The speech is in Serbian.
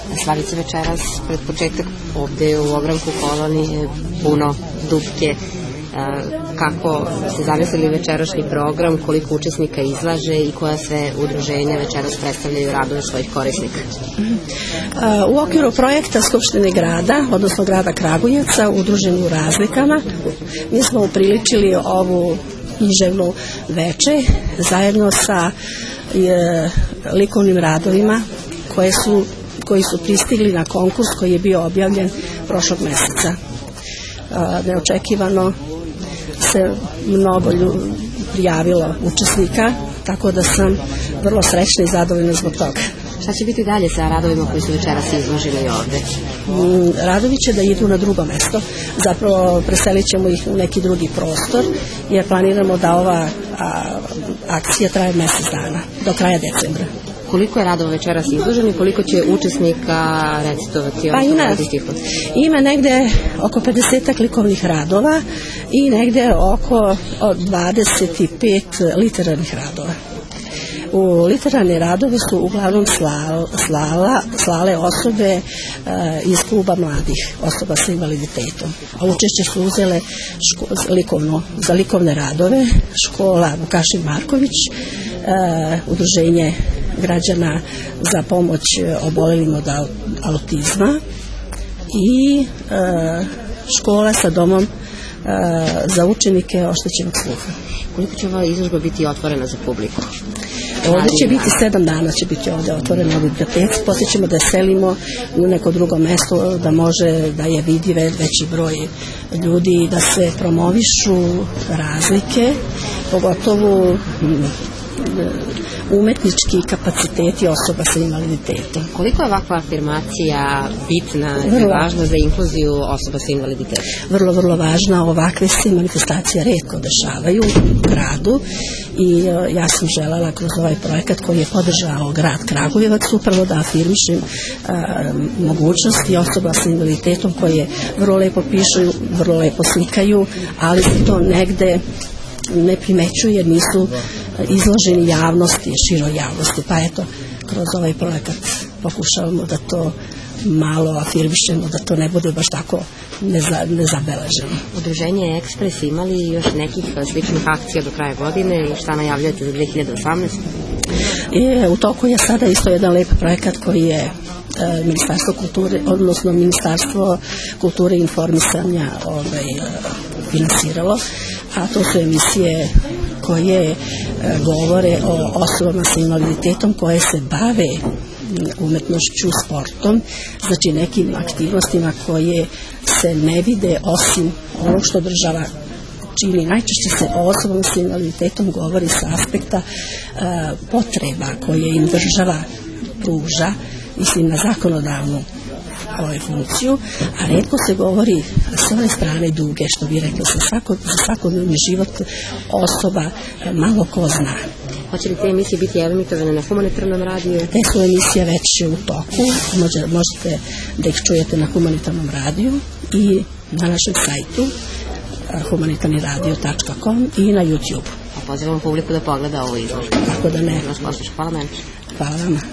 Slavice, večeras pred početak ovde u ogranku kolonije puno dupke. Kako ste zamislili večerašnji program, koliko učesnika izlaže i koja sve udruženja večeras predstavljaju radove svojih korisnika? U okviru projekta Skupštine grada, odnosno grada Kragujevca, udruženi u razlikama, mi smo upriličili ovu književnu veče zajedno sa likovnim radovima koji su pristigli na konkurs koji je bio objavljen prošlog meseca. Neočekivano se mnogo prijavilo učesnika, tako da sam vrlo srećna i zadovoljna zbog toga. Šta će biti dalje sa radovima koji su večeras izloženi ovde? Radovi će da idu na drugo mesto, zapravo preselit ćemo ih u neki drugi prostor, jer planiramo da ova akcija traje mesec dana, do kraja decembra. Koliko je radova večeras izloženo i koliko će učesnika recitovati? Ima negde oko 50 likovnih radova i negde oko 25 literarnih radova. U literarne radove su uglavnom slale osobe iz kluba mladih osoba sa invaliditetom. A učešće su uzele za likovne radove škola Vukašin Marković, udruženje građana za pomoć obolelim od autizma i škola sa domom za učenike oštećenog sluha. Koliko će ova izložba biti otvorena za publiku? Ovdje će biti 7 dana, će biti ovdje otvorena u biblioteci. Poslije ćemo da selimo u neko drugo mesto da može da je vidi veći broj ljudi, da se promovišu razlike, pogotovo umetnički kapaciteti osoba sa invaliditetom. Koliko je ovakva afirmacija bitna i važna za inkluziju osoba sa invaliditetom? Vrlo, vrlo važna. Ovakve se manifestacije retko dešavaju u gradu i ja sam želela kroz ovaj projekat koji je podržao grad Kragujevac upravo da afirmišem mogućnosti osoba sa invaliditetom koje vrlo lepo pišu, vrlo lepo slikaju, ali se to negde ne primećuju jer nisu izloženi javnosti, široj javnosti. Pa eto, kroz ovaj projekat pokušavamo da to malo afirmišemo, da to ne bude baš tako nezabeleženo. Udruženje Ekspres imali još nekih sličnih akcija do kraja godine i šta najavljate za 2018? U toku je sada isto jedan lep projekat koji je Ministarstvo kulture, odnosno Ministarstvo kulture i informisanja finansiralo, a to su emisije koje govore o osobama sa invaliditetom koje se bave umetnošću, sportom, znači nekim aktivnostima koje se ne vide osim onog što država čini. Najčešće se o osobama sa invaliditetom govori sa aspekta potreba koje im država pruža, mislim na zakonodavnu funkciju, a retko se govori s one strane duge, što bi rekla, za svakodnevni život osoba malo ko zna. Hoće li te emisije biti emitovane na humanitarnom radiju? Te su emisije već u toku, možete da ih čujete na humanitarnom radiju i na našem sajtu humanitarniradio.com i na YouTube. A pozivamo publiku da pogleda ovo izložbu. Tako da ne. Hvala menče. Hvala vama.